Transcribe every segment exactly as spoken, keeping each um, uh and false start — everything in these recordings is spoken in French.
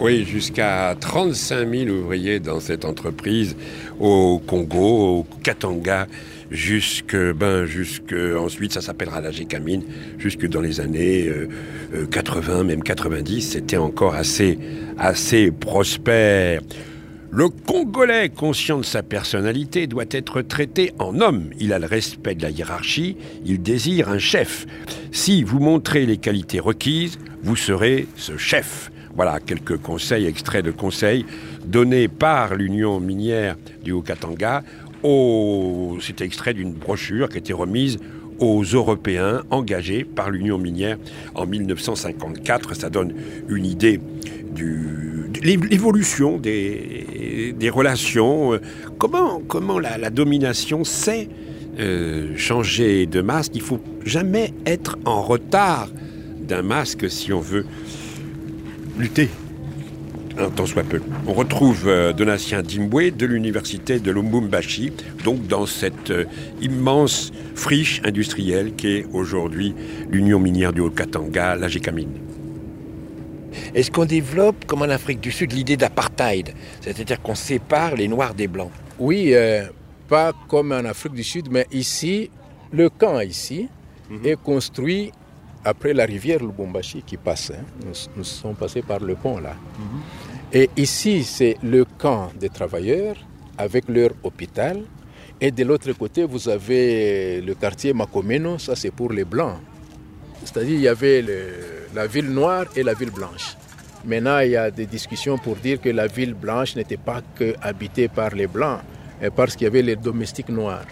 Oui, jusqu'à trente-cinq mille ouvriers dans cette entreprise au Congo, au Katanga, jusque, ben, jusque, ensuite ça s'appellera la Gécamine, jusque dans les années euh, euh, quatre-vingts, même quatre-vingt-dix, c'était encore assez, assez prospère. Le Congolais, conscient de sa personnalité, doit être traité en homme. Il a le respect de la hiérarchie, il désire un chef. Si vous montrez les qualités requises, vous serez ce chef. Voilà quelques conseils, extraits de conseils donnés par l'Union minière du Haut-Katanga. Au... C'est extrait d'une brochure qui a été remise aux Européens engagés par l'Union minière en mille neuf cent cinquante-quatre. Ça donne une idée du, de l'évolution des, des relations. Comment, comment la, la domination sait euh, changer de masque. Il ne faut jamais être en retard d'un masque si on veut lutter un tant soit peu. On retrouve euh, Donatien Dimboué de l'université de Lubumbashi, donc dans cette euh, immense friche industrielle qu'est aujourd'hui l'Union minière du Haut-Katanga, la Gécamine. Est-ce qu'on développe, comme en Afrique du Sud, l'idée d'apartheid, c'est-à-dire qu'on sépare les Noirs des Blancs? Oui, euh, pas comme en Afrique du Sud, mais ici, le camp ici mm-hmm. est construit après la rivière Lubumbashi qui passe. Hein. Nous, nous sommes passés par le pont là. Mm-hmm. Et ici, c'est le camp des travailleurs avec leur hôpital. Et de l'autre côté, vous avez le quartier Makomeno, ça c'est pour les Blancs. C'est-à-dire il y avait le, la ville noire et la ville blanche. Maintenant, il y a des discussions pour dire que la ville blanche n'était pas que habitée par les Blancs, parce qu'il y avait les domestiques noirs.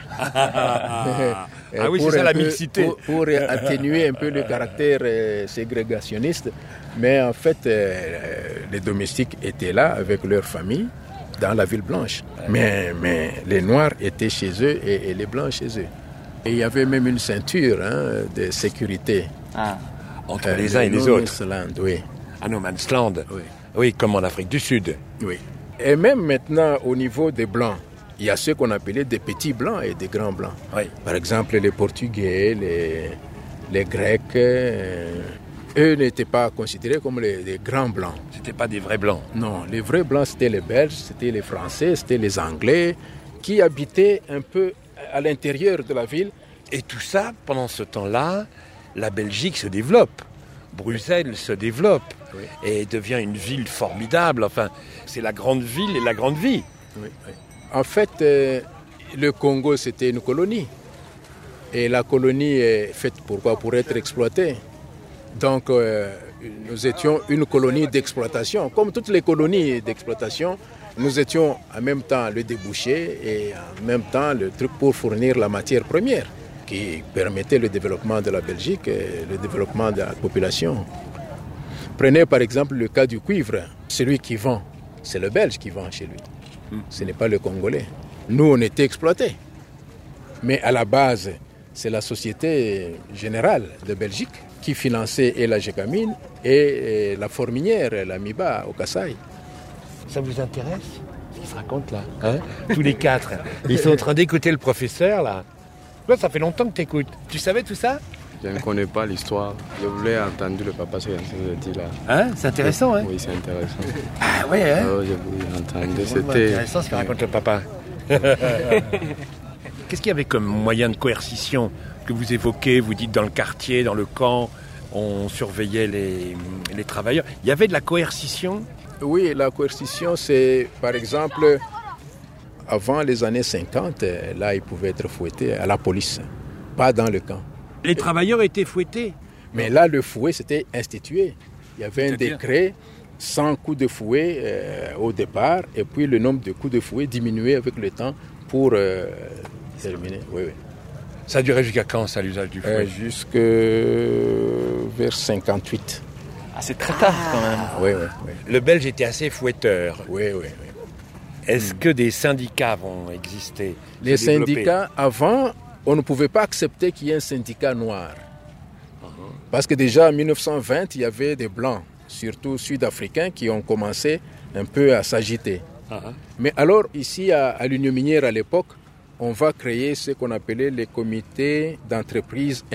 Ah oui, c'est ça la mixité. Pour, pour atténuer un peu le caractère euh, ségrégationniste. Mais en fait, euh, les domestiques étaient là avec leur famille dans la ville blanche. Mais, mais les Noirs étaient chez eux et, et les Blancs chez eux. Et il y avait même une ceinture hein, de sécurité. Ah, entre euh, les uns et les autres. Land, oui. Ah, no man's land. Oui. Oui, comme en Afrique du Sud. Oui. Et même maintenant, au niveau des Blancs, il y a ceux qu'on appelait des petits Blancs et des grands Blancs. Oui. Par exemple, les Portugais, les, les Grecs, euh, eux n'étaient pas considérés comme les, les grands Blancs. C'était pas des vrais Blancs. Non, les vrais Blancs, c'était les Belges, c'était les Français, c'était les Anglais, qui habitaient un peu à l'intérieur de la ville. Et tout ça, pendant ce temps-là, la Belgique se développe. Bruxelles se développe oui. et devient une ville formidable. Enfin, c'est la grande ville et la grande vie. Oui, oui. En fait, euh, le Congo, c'était une colonie. Et la colonie est faite pourquoi? Pour être exploitée. Donc, euh, nous étions une colonie d'exploitation. Comme toutes les colonies d'exploitation, nous étions en même temps le débouché et en même temps le truc pour fournir la matière première qui permettait le développement de la Belgique et le développement de la population. Prenez par exemple le cas du cuivre. Celui qui vend, c'est le Belge qui vend chez lui. Ce n'est pas le Congolais. Nous, on était exploités. Mais à la base, c'est la Société Générale de Belgique qui finançait et la Gécamine et la Forminière, la Miba au Kasaï. Ça vous intéresse, ce qui se raconte là hein? Tous les quatre. Ils sont en train d'écouter le professeur là. Toi, ça fait longtemps que tu écoutes. Tu savais tout ça? Je ne connais pas l'histoire. Je voulais entendre le papa sur ce dit là. Hein? C'est intéressant, hein? Oui, c'est intéressant. Ah ouais, hein? Oh, je voulais entendre. C'est C'était intéressant ce que raconte le papa. Qu'est-ce qu'il y avait comme moyen de coercition que vous évoquez? Vous dites dans le quartier, dans le camp, on surveillait les, les travailleurs. Il y avait de la coercition? Oui, la coercition, c'est par exemple, avant les années cinquante, là, ils pouvaient être fouettés à la police, pas dans le camp. Les travailleurs étaient fouettés? Mais là, le fouet, c'était institué. Il y avait un décret, cent coups de fouet euh, au départ, et puis le nombre de coups de fouet diminuait avec le temps pour euh, terminer. Oui, oui. Ça a duré jusqu'à quand, ça, l'usage du fouet? euh, Jusque vers cinquante-huit. Ah, c'est très tard, quand même. Oui, oui, oui. Le Belge était assez fouetteur. Oui, oui, oui. Est-ce mmh. que des syndicats vont exister? Les syndicats, avant, on ne pouvait pas accepter qu'il y ait un syndicat noir. Uh-huh. Parce que déjà en mille neuf cent vingt, il y avait des Blancs, surtout sud-africains, qui ont commencé un peu à s'agiter. Uh-huh. Mais alors, ici, à, à l'Union minière, à l'époque, on va créer ce qu'on appelait les comités d'entreprise